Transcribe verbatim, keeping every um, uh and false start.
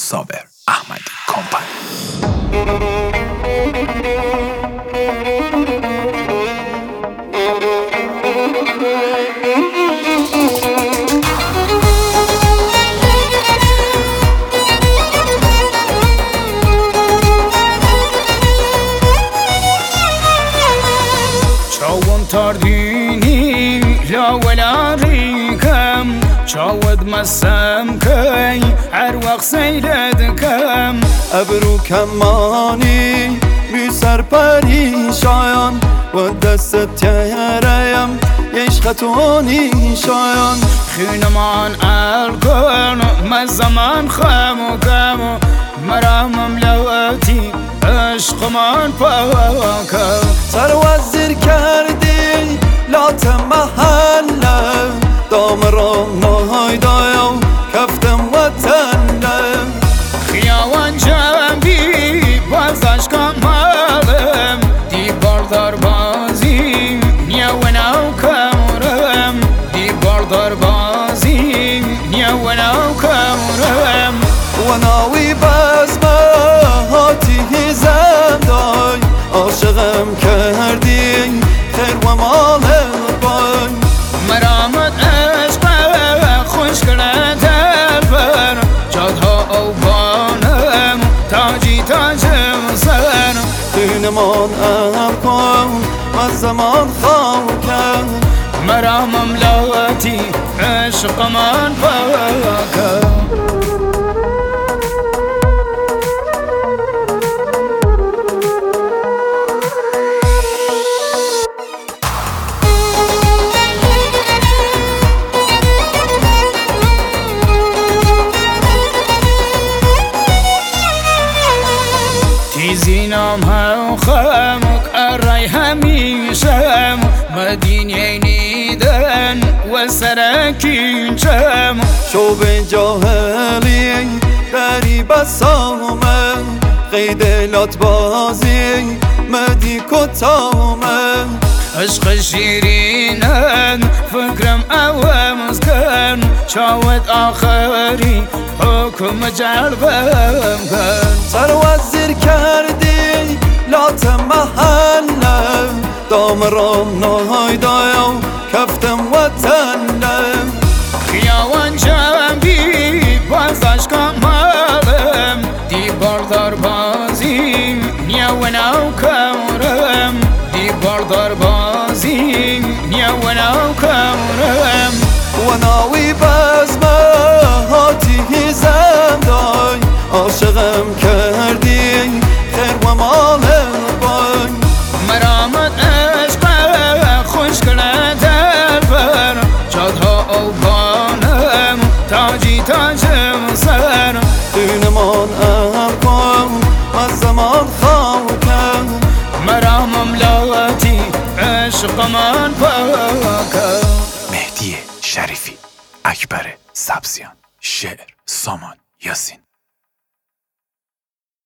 صابر احمدی کمپانی. چاوم تاردینی لا ولا ریکم چاود مسم کی هر وقت سیلدکم ابرو کمانی بی سر پریشان و دست تیریم یشختونی شایان خینمان الکن مزمان خمو کمو مرا مملوتی عشقمان پاکم سر وزیر کردی لات محله دام را مای دایم کفتم وطنه خیاوان جنبی بازش کمالم دی باردار بازی نیا و نو کمرم دی باردار بازی نیا و نو کمرم و ناوی بزمه هاتی زندای عاشقم کردی خیر و مال بای مرامت عشق خوش کرد دلبر جادها او بانم تاجی تاجم سر دینمان ام کن و زمان خاکم مرا مملوتی عشق من پاکم تیزینام هم خمک ارای همیشم مدینه نیدن و سرکین چم شوب جاهلی دری بسامه قید لات بازی مدی کتامه عشق شیرینن فکرم اوامز کن چاوت آخری حکم جلبم کن سر وزیر کردی لات محله دام را نهای دایم کفتم وطنه خیاوان جنبی بازش کمالم دی باردار بازیم نیا و نو کمرم دی باردار بازیم نیا و نو کمرم و ناوی بزمه هاتی زندای عاشقم کردی خیر و مال بای مرامت عشق خوش کرد دلبر جادها او بانم تاجی تاجم سر دینمان ام کن و زمان خاکم مرا مملوتی عشق من پاکم. مهدی شریفی، اکبر سبزیان، شعر سامان یاسین.